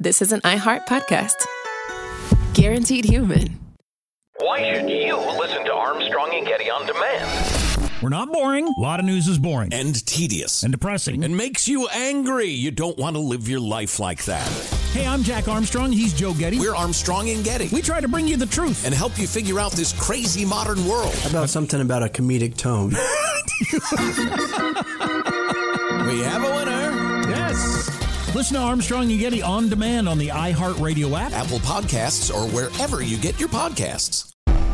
this is an iHeart podcast. Guaranteed human. Why should you listen to Armstrong and Getty on demand? We're not boring. A lot of news is boring. And tedious. And depressing. And makes you angry. You don't want to live your life like that. Hey, I'm Jack Armstrong. He's Joe Getty. We're Armstrong and Getty. We try to bring you the truth. And help you figure out this crazy modern world. How about something about a comedic tone? We have a winner. Yes. Listen to Armstrong and Getty on demand on the iHeartRadio app, Apple Podcasts, or wherever you get your podcasts.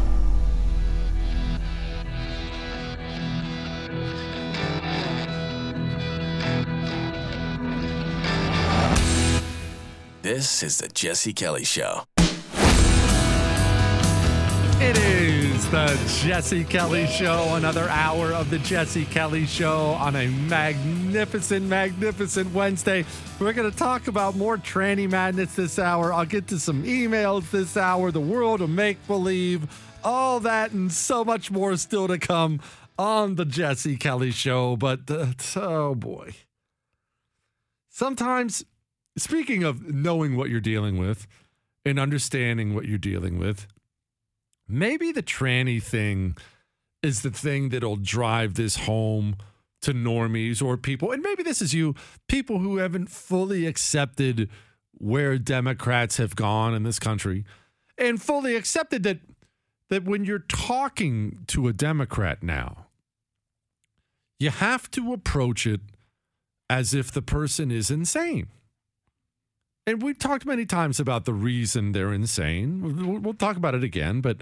This is the Jesse Kelly Show. It is the Jesse Kelly Show, another hour of the Jesse Kelly Show on a magnificent Wednesday. We're going to talk about more tranny madness this hour. I'll get to some emails this hour, the world of make-believe, all that and so much more still to come on the Jesse Kelly Show. But, oh boy. Sometimes, speaking of knowing what you're dealing with and understanding what you're dealing with, maybe the tranny thing is the thing that'll drive this home to normies or people, and maybe this is you, people who haven't fully accepted where Democrats have gone in this country and fully accepted that when you're talking to a Democrat now, you have to approach it as if the person is insane. And we've talked many times about the reason they're insane. We'll talk about it again, but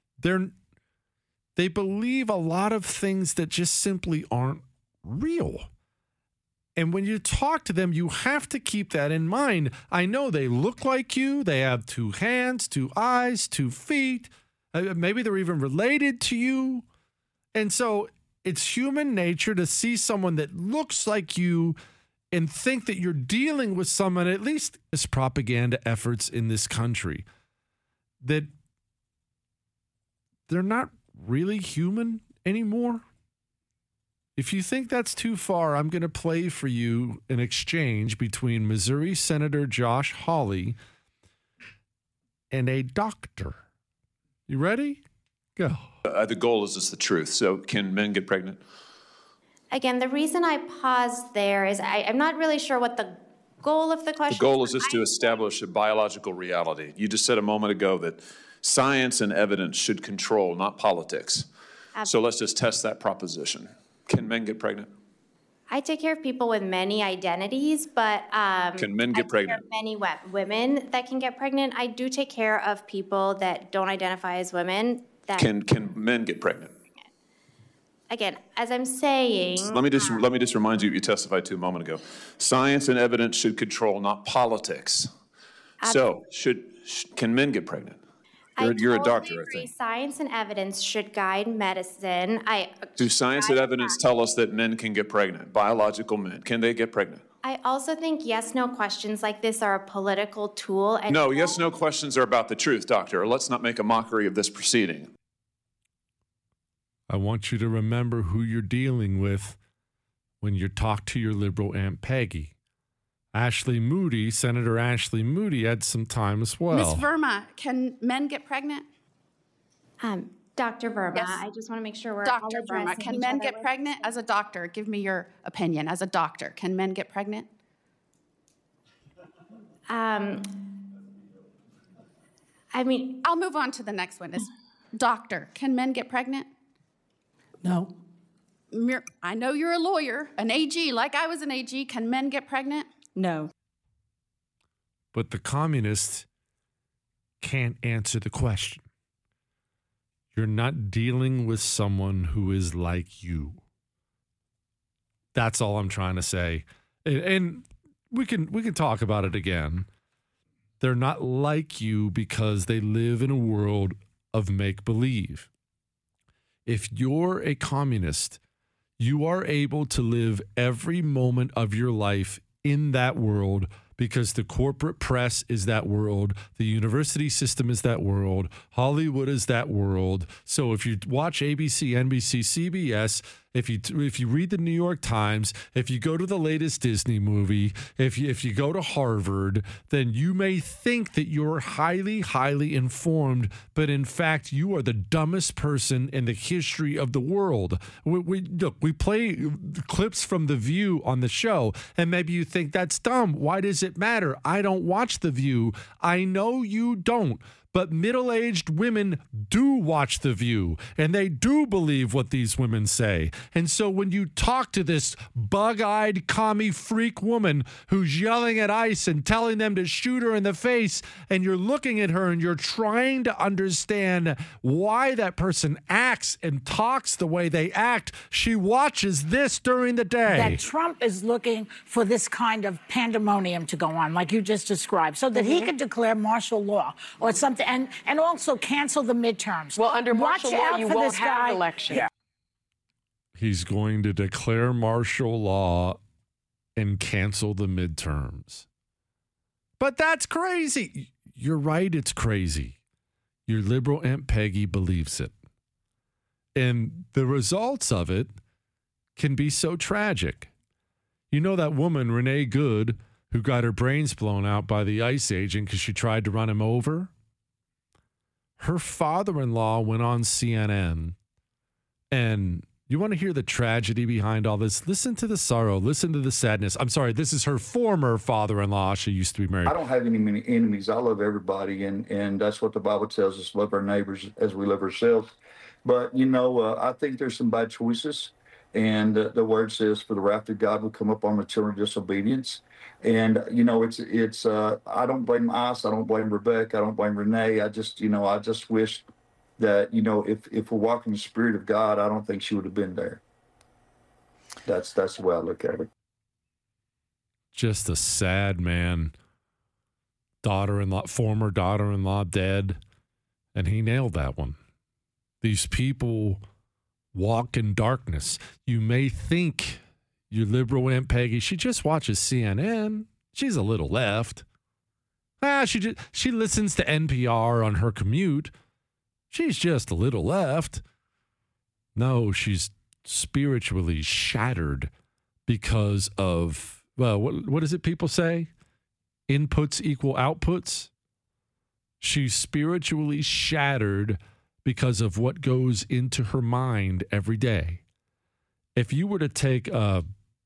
they believe a lot of things that just simply aren't real. And when you talk to them, you have to keep that in mind. I know they look like you. They have 2 hands, 2 eyes, 2 feet. Maybe they're even related to you. And so it's human nature to see someone that looks like you and think that you're dealing with someone, at least as propaganda efforts in this country, that they're not really human anymore. If you think that's too far, I'm going to play for you an exchange between Missouri Senator Josh Hawley and a doctor. You ready? Go. The goal is just the truth. So can men get pregnant? Again, the reason I paused there is I'm not really sure what the goal of the question is. The goal is just to establish a biological reality. You just said a moment ago that science and evidence should control, not politics. Absolutely. So let's just test that proposition. Can men get pregnant? I take care of people with many identities, but can men get pregnant? Many women that can get pregnant. I do take care of people that don't identify as women. That can men get pregnant? Again, as I'm saying, let me just remind you what you testified to a moment ago. Science and evidence should control, not politics. Absolutely. So can men get pregnant? You're a doctor, I think. Science and evidence should guide medicine. Do science and evidence tell us that men can get pregnant? Biological men, can they get pregnant? I also think yes/no questions like this are a political tool. And no, yes/no questions are about the truth, doctor. Let's not make a mockery of this proceeding. I want you to remember who you're dealing with when you talk to your liberal Aunt Peggy. Ashley Moody, Senator Ashley Moody, had some time as well. Ms. Verma, can men get pregnant? Dr. Verma, yes. I just want to make sure we're Dr. Verma, can men get pregnant? As a doctor, give me your opinion. As a doctor, can men get pregnant? I mean, I'll move on to the next one. Doctor, can men get pregnant? No. I know you're a lawyer, an AG, like I was an AG. Can men get pregnant? No. But the communists can't answer the question. You're not dealing with someone who is like you. That's all I'm trying to say. And we can talk about it again. They're not like you because they live in a world of make-believe. If you're a communist, you are able to live every moment of your life in that world because the corporate press is that world, the university system is that world, Hollywood is that world. So if you watch ABC, NBC, CBS, if you read the New York Times, if you go to the latest Disney movie, if you go to Harvard, then you may think that you're highly, highly informed, but in fact, you are the dumbest person in the history of the world. We play clips from The View on the show, and maybe you think that's dumb. Why does it matter? I don't watch The View. I know you don't. But middle-aged women do watch The View, and they do believe what these women say. And so when you talk to this bug-eyed commie freak woman who's yelling at ICE and telling them to shoot her in the face, and you're looking at her and you're trying to understand why that person acts and talks the way they act, she watches this during the day. That Trump is looking for this kind of pandemonium to go on, like you just described, so that he could declare martial law or something. And also cancel the midterms. Well, under martial law, you won't have an election. Yeah. He's going to declare martial law and cancel the midterms. But that's crazy. You're right, it's crazy. Your liberal Aunt Peggy believes it. And the results of it can be so tragic. You know that woman, Renee Good, who got her brains blown out by the ICE agent because she tried to run him over? Her father-in-law went on CNN, and you want to hear the tragedy behind all this? Listen to the sorrow. Listen to the sadness. I'm sorry, this is her former father-in-law. She used to be married. I don't have any many enemies. I love everybody, and that's what the Bible tells us, love our neighbors as we love ourselves. But, I think there's some bad choices, and the word says, for the wrath of God will come upon the children of disobedience. And, it's I don't blame ICE. I don't blame Rebecca. I don't blame Renee. I just wish that, if we're walking the Spirit of God, I don't think she would have been there. That's the way I look at it. Just a sad man. Former daughter-in-law dead. And he nailed that one. These people walk in darkness. You may think your liberal Aunt Peggy, she just watches CNN. She's a little left. She listens to NPR on her commute. She's just a little left. No, she's spiritually shattered because of, well, what is it people say? Inputs equal outputs. She's spiritually shattered because of what goes into her mind every day. If you were to take a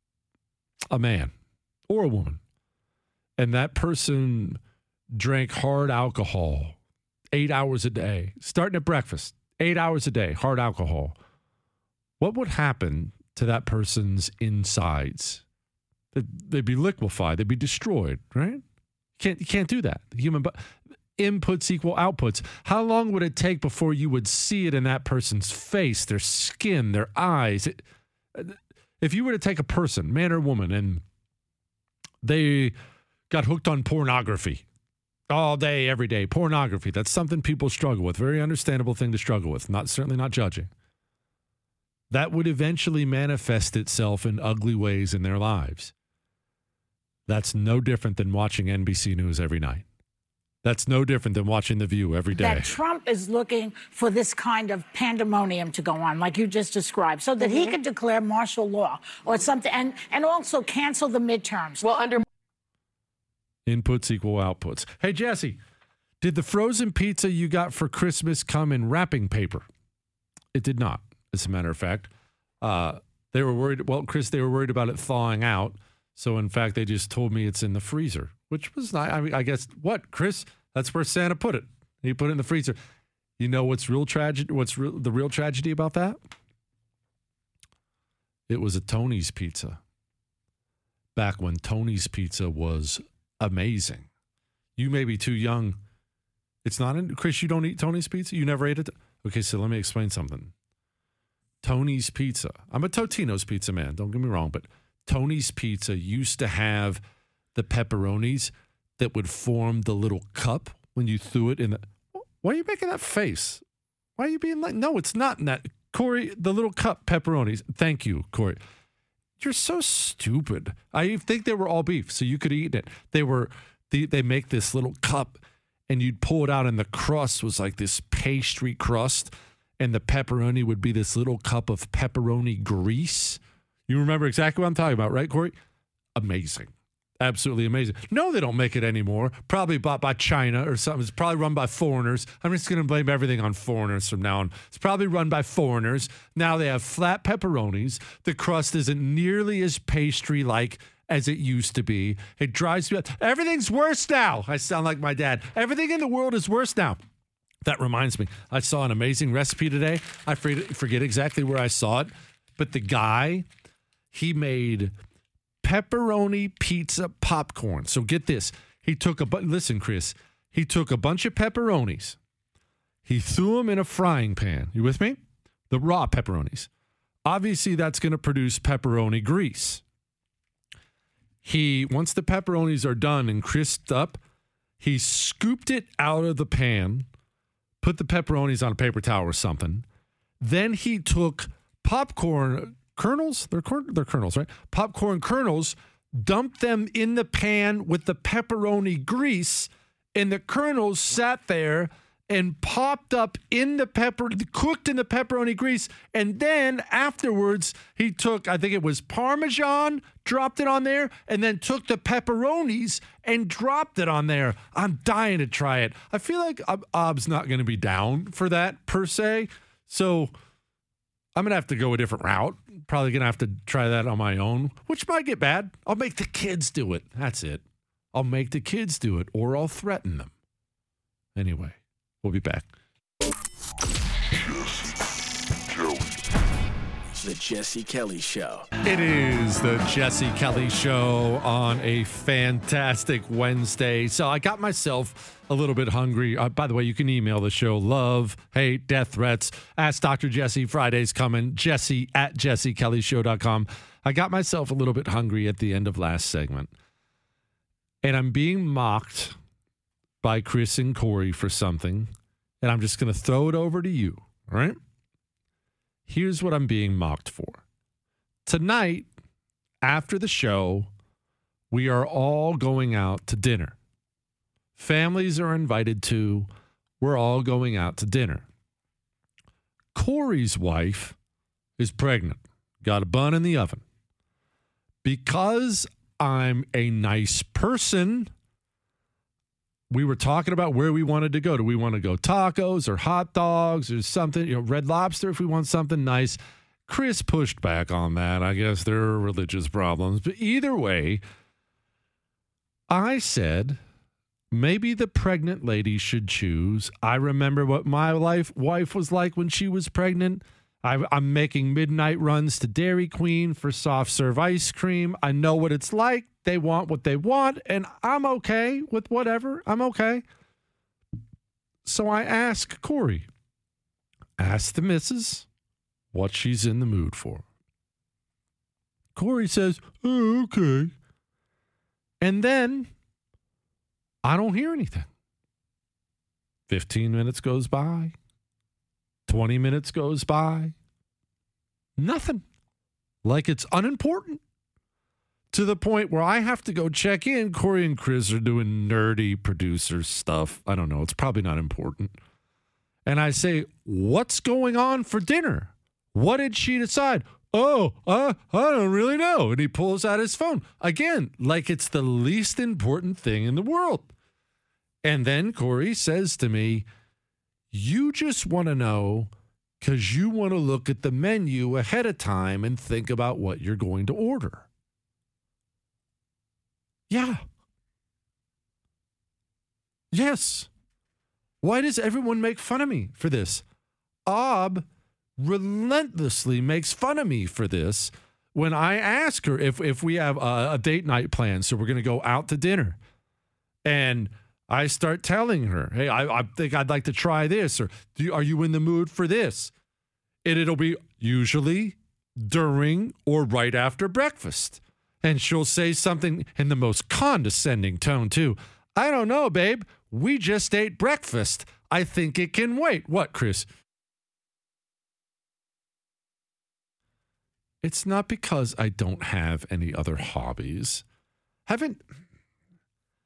man or a woman, and that person drank hard alcohol 8 hours a day, starting at breakfast, 8 hours a day, hard alcohol, what would happen to that person's insides? They'd be liquefied. They'd be destroyed, right? You can't do that. The human inputs equal outputs. How long would it take before you would see it in that person's face, their skin, their eyes? If you were to take a person, man or woman, and they got hooked on pornography all day, every day, pornography, that's something people struggle with. Very understandable thing to struggle with. Certainly not judging. That would eventually manifest itself in ugly ways in their lives. That's no different than watching NBC News every night. That's no different than watching The View every day. That Trump is looking for this kind of pandemonium to go on, like you just described, so that he could declare martial law or something, and also cancel the midterms. Well, under inputs equal outputs. Hey, Jesse, did the frozen pizza you got for Christmas come in wrapping paper? It did not, as a matter of fact. They were worried. Well, Chris, they were worried about it thawing out. So, in fact, they just told me it's in the freezer, which was nice. I mean, I guess, what, Chris? That's where Santa put it. He put it in the freezer. You know what's real tragedy? The real tragedy about that? It was a Tony's Pizza. Back when Tony's Pizza was amazing. You may be too young. It's not in, Chris, you don't eat Tony's Pizza? You never ate it? Okay, so let me explain something. Tony's Pizza. I'm a Totino's Pizza man. Don't get me wrong, but Tony's Pizza used to have the pepperonis that would form the little cup when you threw it in the... Why are you making that face? Why are you being like... No, it's not in that. Corey, the little cup pepperonis. Thank you, Corey. You're so stupid. I think they were all beef, so you could eat it. They make this little cup, and you'd pull it out, and the crust was like this pastry crust, and the pepperoni would be this little cup of pepperoni grease. You remember exactly what I'm talking about, right, Corey? Amazing. Absolutely amazing. No, they don't make it anymore. Probably bought by China or something. It's probably run by foreigners. I'm just going to blame everything on foreigners from now on. It's probably run by foreigners. Now they have flat pepperonis. The crust isn't nearly as pastry-like as it used to be. It drives me up. Everything's worse now. I sound like my dad. Everything in the world is worse now. That reminds me. I saw an amazing recipe today. I forget exactly where I saw it, but the guy, he made pepperoni pizza popcorn. So get this. Listen, Chris. He took a bunch of pepperonis. He threw them in a frying pan. You with me? The raw pepperonis. Obviously, that's going to produce pepperoni grease. Once the pepperonis are done and crisped up, he scooped it out of the pan, put the pepperonis on a paper towel or something. Then he took popcorn kernels. They're kernels, right? Popcorn kernels, dumped them in the pan with the pepperoni grease, and the kernels sat there and popped up in the cooked in the pepperoni grease. And then afterwards, he took, I think it was Parmesan, dropped it on there, and then took the pepperonis and dropped it on there. I'm dying to try it. I feel like Ob's not going to be down for that per se. So I'm going to have to go a different route. Probably going to have to try that on my own, which might get bad. I'll make the kids do it. That's it. I'll make the kids do it, or I'll threaten them. Anyway. We'll be back. The Jesse Kelly Show. It is the Jesse Kelly Show on a fantastic Wednesday. So I got myself a little bit hungry. By the way, you can email the show, love, hate, death threats. Ask Dr. Jesse. Friday's coming. Jesse at jessekellyshow.com. I got myself a little bit hungry at the end of last segment. And I'm being mocked by Chris and Corey for something, and I'm just going to throw it over to you, all right? Here's what I'm being mocked for. Tonight, after the show, we are all going out to dinner. Families are invited to. We're all going out to dinner. Corey's wife is pregnant, got a bun in the oven. Because I'm a nice person, we were talking about where we wanted to go. Do we want to go tacos or hot dogs or something? Red Lobster if we want something nice. Chris pushed back on that. I guess there are religious problems. But either way, I said maybe the pregnant lady should choose. I remember what my wife was like when she was pregnant. I'm making midnight runs to Dairy Queen for soft serve ice cream. I know what it's like. They want what they want, and I'm okay with whatever. I'm okay. So I ask Corey, ask the missus what she's in the mood for. Corey says, oh, okay. And then I don't hear anything. 15 minutes goes by. 20 minutes goes by. Nothing. Like it's unimportant. To the point where I have to go check in. Corey and Chris are doing nerdy producer stuff. I don't know. It's probably not important. And I say, what's going on for dinner? What did she decide? Oh, I don't really know. And he pulls out his phone. Again, like it's the least important thing in the world. And then Corey says to me, you just want to know because you want to look at the menu ahead of time and think about what you're going to order. Yeah. Yes. Why does everyone make fun of me for this? Ob relentlessly makes fun of me for this when I ask her if we have a date night plan, so we're going to go out to dinner. And I start telling her, hey, I think I'd like to try this, or are you in the mood for this? And it'll be usually during or right after breakfast. And she'll say something in the most condescending tone, too. I don't know, babe. We just ate breakfast. I think it can wait. What, Chris? It's not because I don't have any other hobbies. Haven't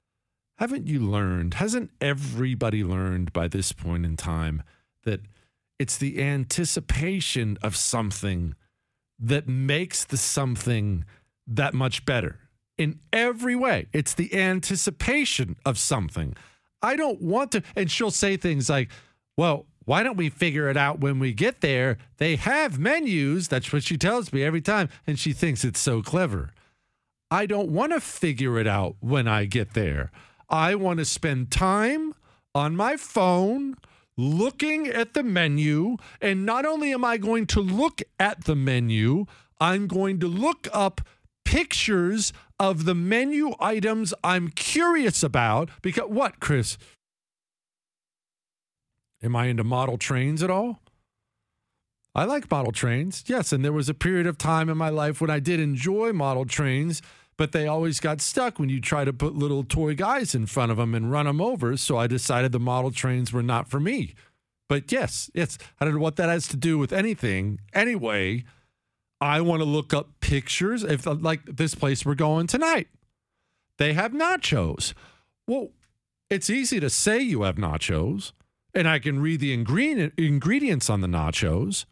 you learned, hasn't everybody learned by this point in time that It's the anticipation of something that makes the something that much better. In every way, it's the anticipation of something. I don't want to, and she'll say things like, well, why don't we figure it out when we get there? They have menus. That's what she tells me every time, and she thinks it's so clever. I don't want to figure it out when I get there. I want to spend time on my phone looking at the menu, and not only am I going to look at the menu, I'm going to look up pictures of the menu items I'm curious about. Because what, Chris? Am I into model trains at all? I like model trains, yes, and there was a period of time in my life when I did enjoy model trains, but they always got stuck when you try to put little toy guys in front of them and run them over, so I decided the model trains were not for me. But yes, I don't know what that has to do with anything. Anyway, I want to look up pictures. If like this place we're going tonight, they have nachos. Well, it's easy to say you have nachos, and I can read the ingredients on the nachos.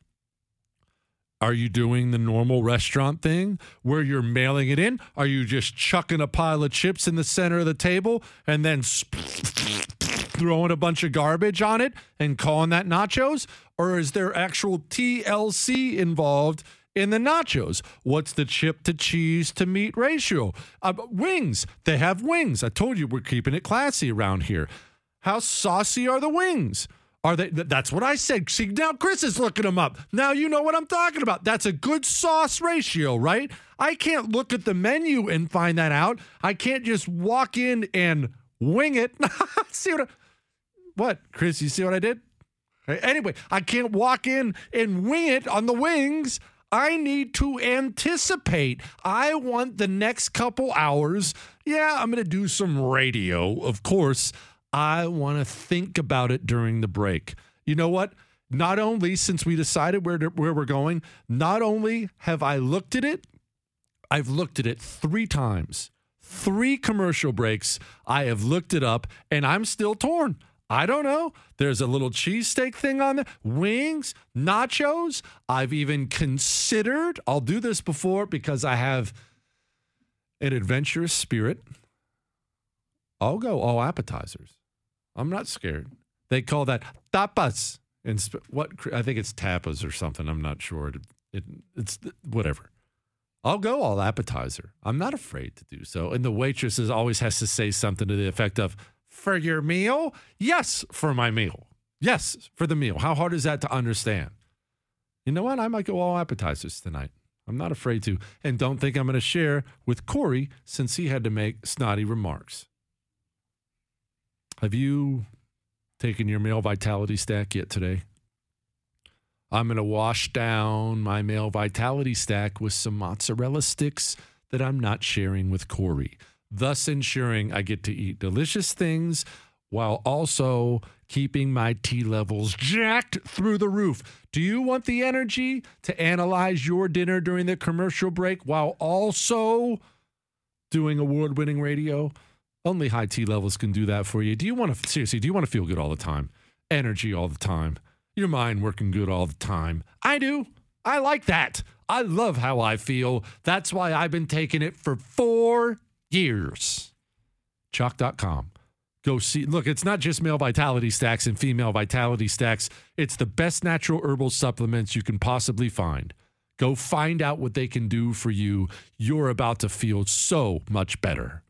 Are you doing the normal restaurant thing where you're mailing it in? Are you just chucking a pile of chips in the center of the table and then throwing a bunch of garbage on it and calling that nachos? Or is there actual TLC involved in the nachos? What's the chip to cheese to meat ratio? Wings. They have wings. I told you we're keeping it classy around here. How saucy are the wings? Are they? That's what I said. See, now Chris is looking them up. Now you know what I'm talking about. That's a good sauce ratio, right? I can't look at the menu and find that out. I can't just walk in and wing it. See what, Chris, you see what I did? Anyway, I can't walk in and wing it on the wings. I need to anticipate. I want the next couple hours. Yeah, I'm going to do some radio, of course. I want to think about it during the break. You know what? Not only, since we decided where we're going, not only have I looked at it, I've looked at it 3 times. 3 commercial breaks. I have looked it up, and I'm still torn. I don't know. There's a little cheesesteak thing on there. Wings, nachos. I've even considered, I'll do this before because I have an adventurous spirit. I'll go all appetizers. I'm not scared. They call that tapas. And what I think it's tapas or something. I'm not sure. It's whatever. I'll go all appetizer. I'm not afraid to do so. And the waitress always has to say something to the effect of, for your meal? Yes, for my meal. Yes, for the meal. How hard is that to understand? You know what? I might go all appetizers tonight. I'm not afraid to. And don't think I'm going to share with Corey since he had to make snotty remarks. Have you taken your male vitality stack yet today? I'm going to wash down my male vitality stack with some mozzarella sticks that I'm not sharing with Corey, thus ensuring I get to eat delicious things while also keeping my T levels jacked through the roof. Do you want the energy to analyze your dinner during the commercial break while also doing award-winning radio? Only high T levels can do that for you. Do you want to feel good all the time? Energy all the time? Your mind working good all the time? I do. I like that. I love how I feel. That's why I've been taking it for 4 years. Chalk.com. Go see. Look, it's not just male vitality stacks and female vitality stacks. It's the best natural herbal supplements you can possibly find. Go find out what they can do for you. You're about to feel so much better.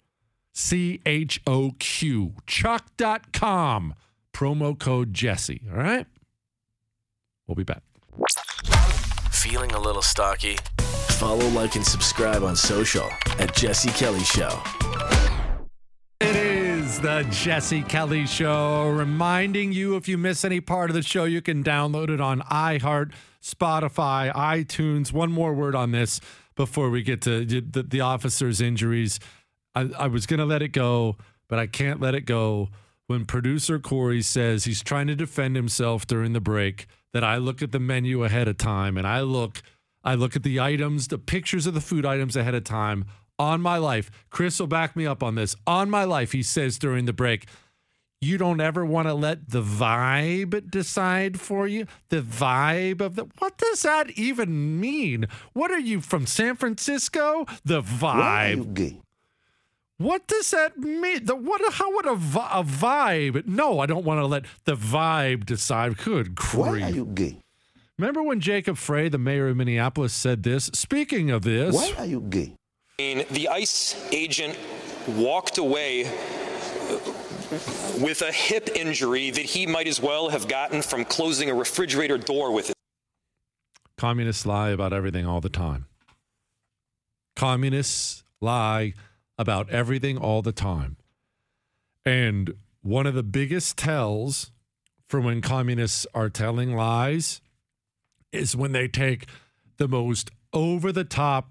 CHOQ. Chalk.com. Promo code Jesse. All right? We'll be back. Feeling a little stocky? Follow, like, and subscribe on social at Jesse Kelly Show. It is the Jesse Kelly Show. Reminding you, if you miss any part of the show, you can download it on iHeart, Spotify, iTunes. One more word on this before we get to the officer's injuries. I was going to let it go, but I can't let it go when producer Corey says he's trying to defend himself during the break, that I look at the menu ahead of time, and I look at the items, the pictures of the food items ahead of time. On my life, Chris will back me up on this. On my life, he says during the break, You don't ever want to let the vibe decide for you? The vibe of what does that even mean? What are you, from San Francisco? The vibe. Why are you gay? What does that mean? How would a vibe? No, I don't want to let the vibe decide. Good grief. Why are you gay? Remember when Jacob Frey, the mayor of Minneapolis, said this? Speaking of this. Why are you gay? The ICE agent walked away with a hip injury that he might as well have gotten from closing a refrigerator door with it. Communists lie about everything all the time. Communists lie about everything all the time. And one of the biggest tells for when communists are telling lies is when they take the most over-the-top,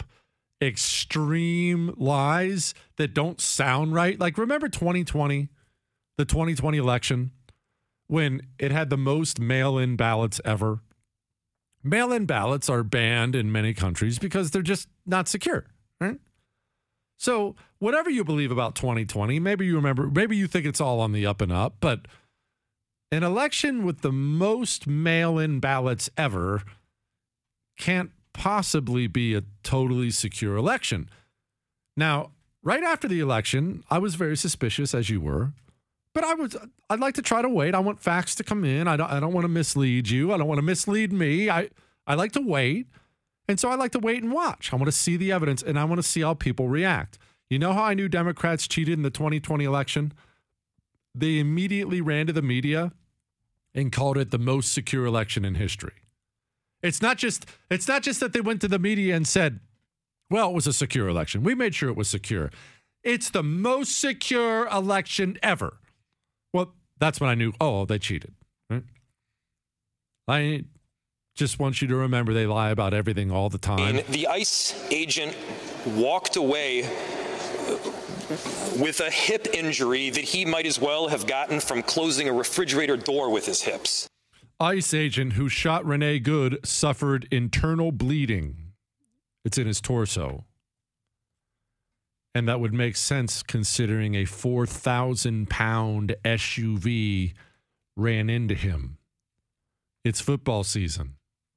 extreme lies that don't sound right. Like, remember 2020? The 2020 election, when it had the most mail-in ballots ever. Mail-in ballots are banned in many countries because they're just not secure, right? So whatever you believe about 2020, maybe you think it's all on the up and up, but an election with the most mail-in ballots ever can't possibly be a totally secure election. Now, right after the election, I was very suspicious, as you were. But I'd like to try to wait. I want facts to come in. I don't want to mislead you. I don't want to mislead me. I like to wait. And so I like to wait and watch. I want to see the evidence, and I want to see how people react. You know how I knew Democrats cheated in the 2020 election? They immediately ran to the media and called it the most secure election in history. It's not just that they went to the media and said, well, it was a secure election. We made sure it was secure. It's the most secure election ever. Well, that's when I knew, they cheated. Right? I just want you to remember they lie about everything all the time. The ICE agent walked away with a hip injury that he might as well have gotten from closing a refrigerator door with his hips. ICE agent who shot Renee Good suffered internal bleeding. It's in his torso. And that would make sense considering a 4,000-pound SUV ran into him. It's football season.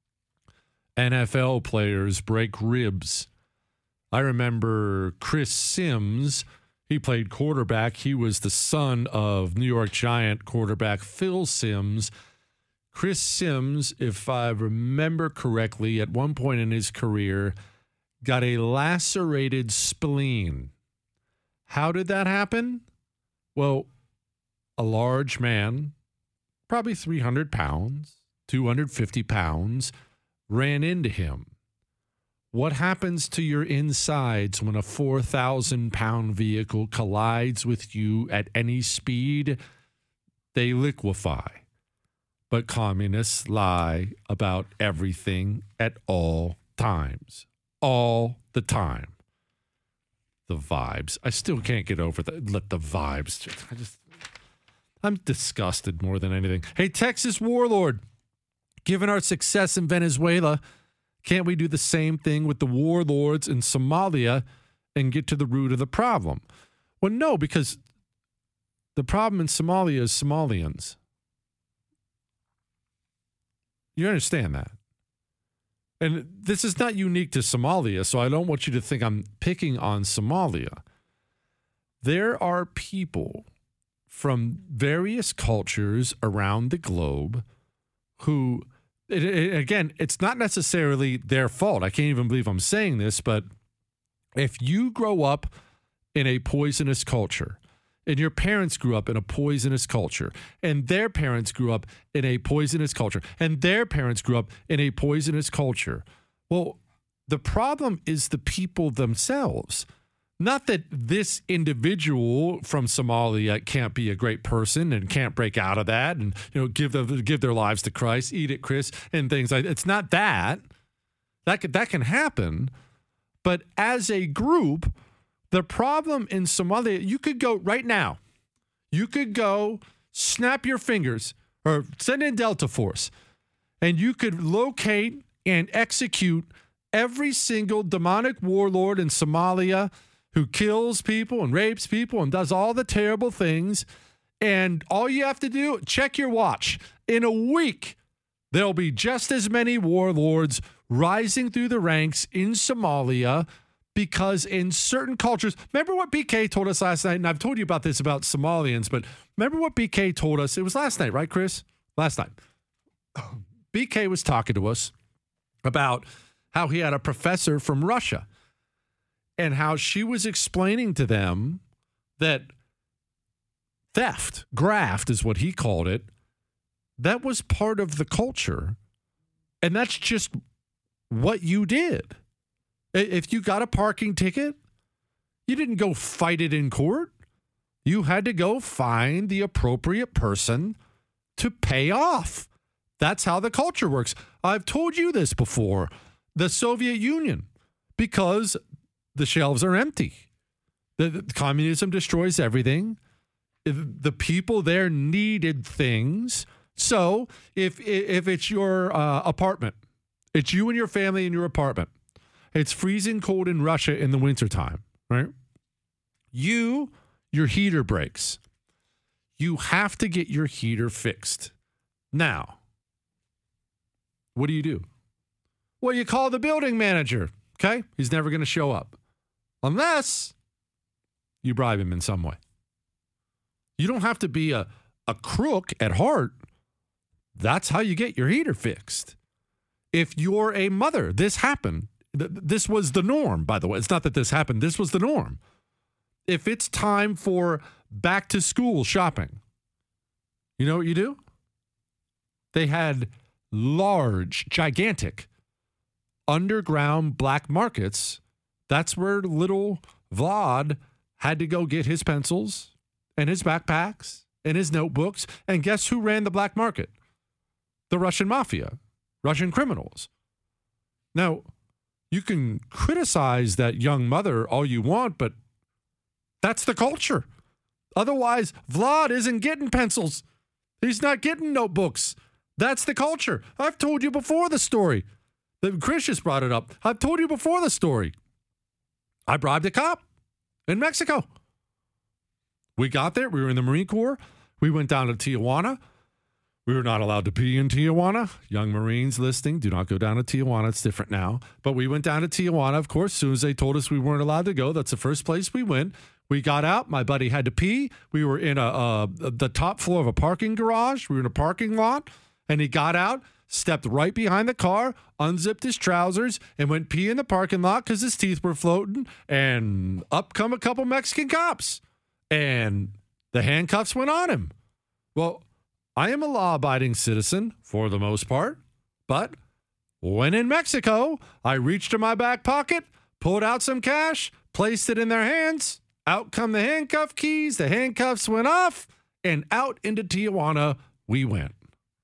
NFL players break ribs. I remember Chris Sims. He played quarterback. He was the son of New York Giant quarterback Phil Simms. Chris Sims, if I remember correctly, at one point in his career, got a lacerated spleen. How did that happen? Well, a large man, probably 300 pounds, 250 pounds, ran into him. What happens to your insides when a 4,000-pound vehicle collides with you at any speed? They liquefy. But communists lie about everything at all times. All the time. The vibes. I still can't get over that. Let the vibes. I'm disgusted more than anything. Hey, Texas warlord. Given our success in Venezuela, can't we do the same thing with the warlords in Somalia and get to the root of the problem? Well, no, because the problem in Somalia is Somalians. You understand that? And this is not unique to Somalia, so I don't want you to think I'm picking on Somalia. There are people from various cultures around the globe who, again, it's not necessarily their fault. I can't even believe I'm saying this, but if you grow up in a poisonous culture, and your parents grew up in a poisonous culture, and their parents grew up in a poisonous culture, and their parents grew up in a poisonous culture. Well, the problem is the people themselves. Not that this individual from Somalia can't be a great person and can't break out of that and give their lives to Christ, eat it, Chris, and things like that. It's not that. That can happen. But as a group, the problem in Somalia, you could go right now. You could go snap your fingers or send in Delta Force, and you could locate and execute every single demonic warlord in Somalia who kills people and rapes people and does all the terrible things. And all you have to do, check your watch. In a week, there'll be just as many warlords rising through the ranks in Somalia, because in certain cultures, remember what BK told us last night, and I've told you about this about Somalians, but remember what BK told us? It was last night, right, Chris? Last night. BK was talking to us about how he had a professor from Russia and how she was explaining to them that theft, graft is what he called it, that was part of the culture. And that's just what you did. If you got a parking ticket, you didn't go fight it in court. You had to go find the appropriate person to pay off. That's how the culture works. I've told you this before. The Soviet Union, because the shelves are empty. The communism destroys everything. The people there needed things. So if it's your apartment, it's you and your family in your apartment. It's freezing cold in Russia in the wintertime, right? Your heater breaks. You have to get your heater fixed. Now, what do? Well, you call the building manager, okay? He's never going to show up unless you bribe him in some way. You don't have to be a crook at heart. That's how you get your heater fixed. If you're a mother, this happened. This was the norm, by the way. It's not that this happened. This was the norm. If it's time for back to school shopping, you know what you do? They had large, gigantic underground black markets. That's where little Vlad had to go get his pencils and his backpacks and his notebooks. And guess who ran the black market? The Russian mafia, Russian criminals. Now, you can criticize that young mother all you want, but that's the culture. Otherwise, Vlad isn't getting pencils. He's not getting notebooks. That's the culture. I've told you before the story. Chris just brought it up. I've told you before the story. I bribed a cop in Mexico. We got there. We were in the Marine Corps. We went down to Tijuana. We were not allowed to pee in Tijuana. Young Marines listening, do not go down to Tijuana. It's different now. But we went down to Tijuana, of course. As soon as they told us we weren't allowed to go, that's the first place we went. We got out. My buddy had to pee. We were in the top floor of a parking garage. We were in a parking lot. And he got out, stepped right behind the car, unzipped his trousers, and went pee in the parking lot because his teeth were floating. And up come a couple Mexican cops. And the handcuffs went on him. Well, I am a law-abiding citizen for the most part, but when in Mexico, I reached in my back pocket, pulled out some cash, placed it in their hands, out come the handcuff keys, the handcuffs went off, and out into Tijuana we went.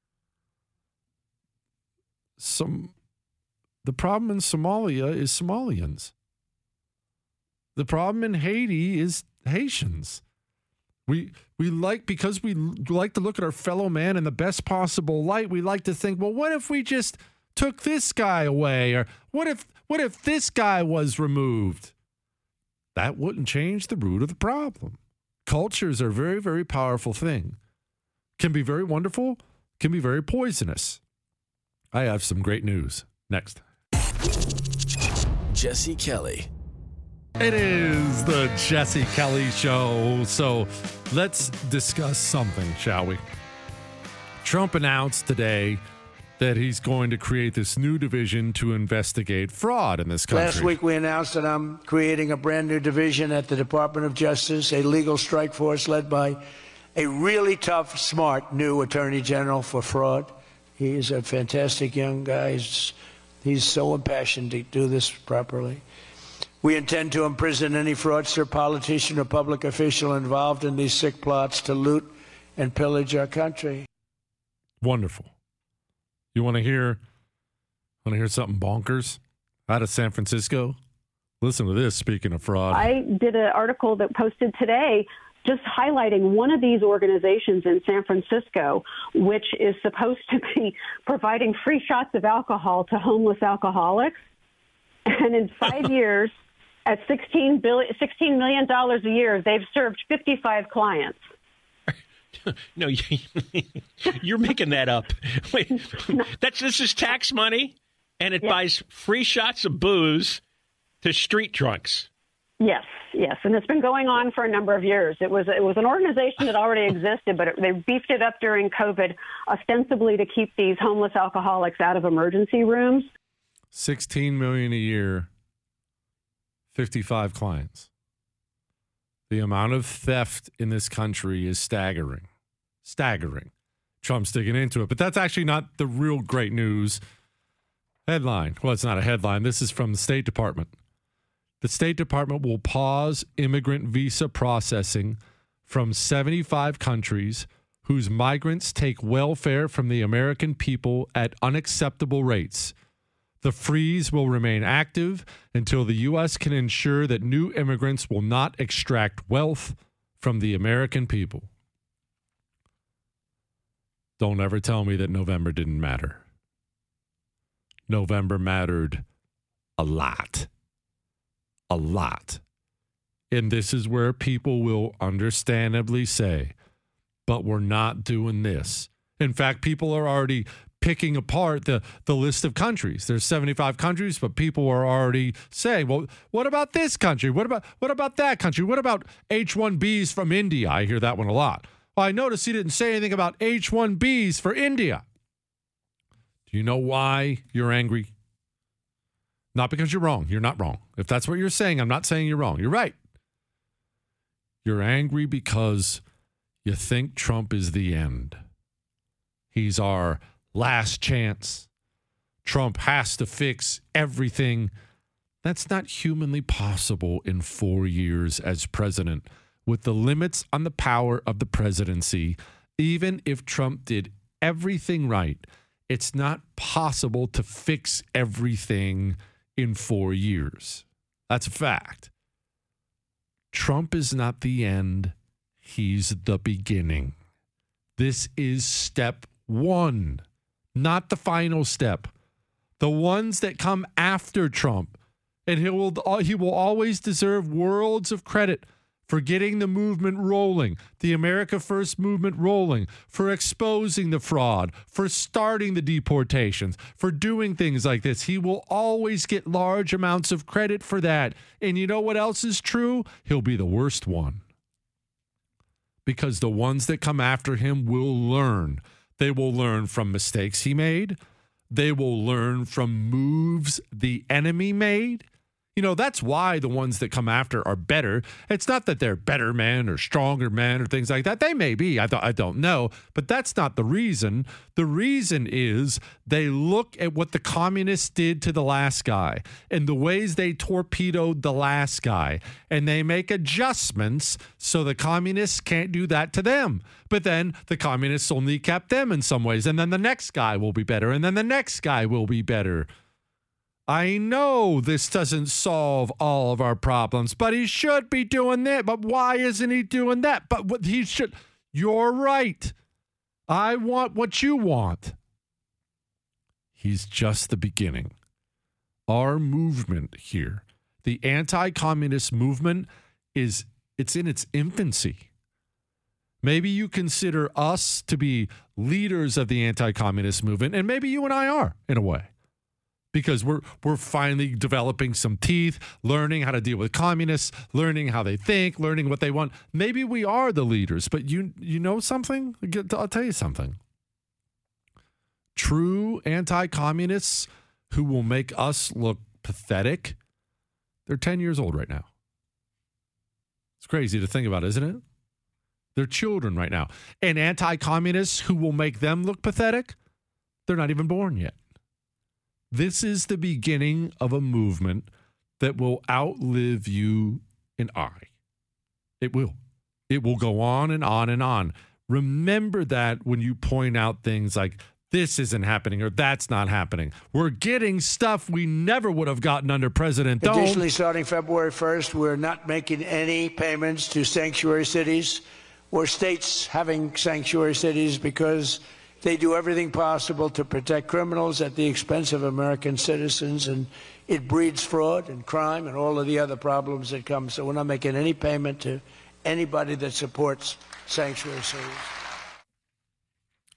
The problem in Somalia is Somalians. The problem in Haiti is Haitians. We like to look at our fellow man in the best possible light. We like to think, well, what if we just took this guy away? Or what if this guy was removed? That wouldn't change the root of the problem. Cultures are a very, very powerful thing. Can be very wonderful, can be very poisonous. I have some great news. Next. Jesse Kelly. It is the Jesse Kelly Show. So let's discuss something, shall we? Trump announced today that he's going to create this new division to investigate fraud in this country. Last week we announced that I'm creating a brand new division at the Department of Justice, a legal strike force led by a really tough, smart new Attorney General for fraud. He is a fantastic young guy. He's so impassioned to do this properly. We intend to imprison any fraudster, politician, or public official involved in these sick plots to loot and pillage our country. Wonderful. You want to hear something bonkers out of San Francisco? Listen to this, speaking of fraud. I did an article that posted today just highlighting one of these organizations in San Francisco, which is supposed to be providing free shots of alcohol to homeless alcoholics. And in 5 years, at $16 million a year, they've served 55 clients. No, you're making that up. Wait, this is tax money, and it buys free shots of booze to street drunks. Yes, and it's been going on for a number of years. It was an organization that already existed, but they beefed it up during COVID, ostensibly to keep these homeless alcoholics out of emergency rooms. $16 million a year, 55 clients. The amount of theft in this country is staggering. Trump's digging into it, but that's actually not the real great news. Headline. Well, it's not a headline. This is from the State Department. The State Department will pause immigrant visa processing from 75 countries whose migrants take welfare from the American people at unacceptable rates. The freeze will remain active until the U.S. can ensure that new immigrants will not extract wealth from the American people. Don't ever tell me that November didn't matter. November mattered a lot. A lot. And this is where people will understandably say, but we're not doing this. In fact, people are already picking apart the list of countries. There's 75 countries, but people are already saying, well, what about this country? What about that country? What about H-1Bs from India? I hear that one a lot. Well, I noticed he didn't say anything about H-1Bs for India. Do you know why you're angry? Not because you're wrong. You're not wrong. If that's what you're saying, I'm not saying you're wrong. You're right. You're angry because you think Trump is the end. He's our last chance. Trump has to fix everything. That's not humanly possible in 4 years as president. With the limits on the power of the presidency, even if Trump did everything right, it's not possible to fix everything in 4 years. That's a fact. Trump is not the end. He's the beginning. This is step one, not the final step. The ones that come after Trump. And he will always deserve worlds of credit for getting the movement rolling, the America First movement rolling, for exposing the fraud, for starting the deportations, for doing things like this. He will always get large amounts of credit for that. And you know what else is true? He'll be the worst one. Because the ones that come after him will learn. They will learn from mistakes he made. They will learn from moves the enemy made. You know, that's why the ones that come after are better. It's not that they're better men or stronger men or things like that. They may be. I don't know. But that's not the reason. The reason is they look at what the communists did to the last guy and the ways they torpedoed the last guy. And they make adjustments so the communists can't do that to them. But then the communists will kneecap them in some ways. And then the next guy will be better. And then the next guy will be better. I know this doesn't solve all of our problems, but he should be doing that. But why isn't he doing that? But what he should. You're right. I want what you want. He's just the beginning. Our movement here, the anti-communist movement, it's in its infancy. Maybe you consider us to be leaders of the anti-communist movement, and maybe you and I are, in a way. Because we're finally developing some teeth, learning how to deal with communists, learning how they think, learning what they want. Maybe we are the leaders, but you know something? I'll tell you something. True anti-communists who will make us look pathetic, they're 10 years old right now. It's crazy to think about, isn't it? They're children right now. And anti-communists who will make them look pathetic, they're not even born yet. This is the beginning of a movement that will outlive you and I. It will. It will go on and on and on. Remember that when you point out things like this isn't happening or that's not happening. We're getting stuff we never would have gotten under President Dome. Additionally, starting February 1st, we're not making any payments to sanctuary cities or states having sanctuary cities because they do everything possible to protect criminals at the expense of American citizens, and it breeds fraud and crime and all of the other problems that come. So we're not making any payment to anybody that supports sanctuary cities.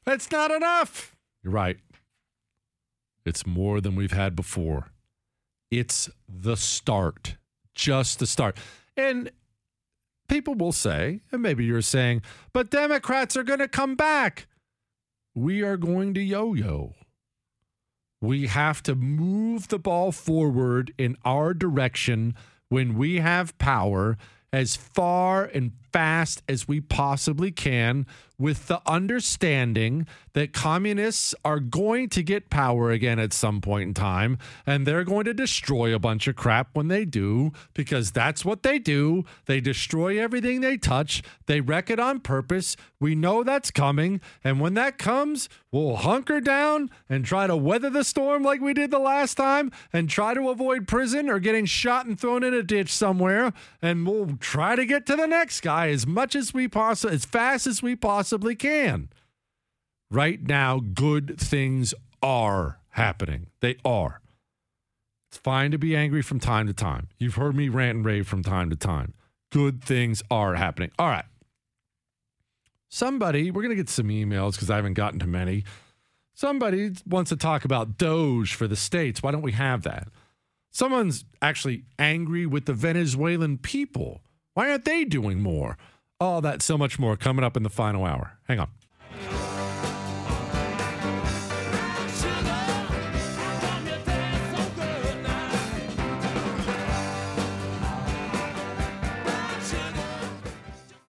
That's not enough. You're right. It's more than we've had before. It's the start, just the start. And people will say, and maybe you're saying, but Democrats are going to come back. We are going to yo-yo. We have to move the ball forward in our direction when we have power as far and fast as we possibly can, with the understanding that communists are going to get power again at some point in time, and they're going to destroy a bunch of crap when they do, because that's what they do. They destroy everything they touch. They wreck it on purpose. We know that's coming, and when that comes, we'll hunker down and try to weather the storm like we did the last time, and try to avoid prison or getting shot and thrown in a ditch somewhere, and we'll try to get to the next guy as fast as we possibly can. Right now, good things are happening. They are. It's fine to be angry from time to time. You've heard me rant and rave from time to time. Good things are happening. All right. We're going to get some emails because I haven't gotten to many. Somebody wants to talk about Doge for the states. Why don't we have that? Someone's actually angry with the Venezuelan people. Why aren't they doing more? All that, so much more coming up in the final hour. Hang on.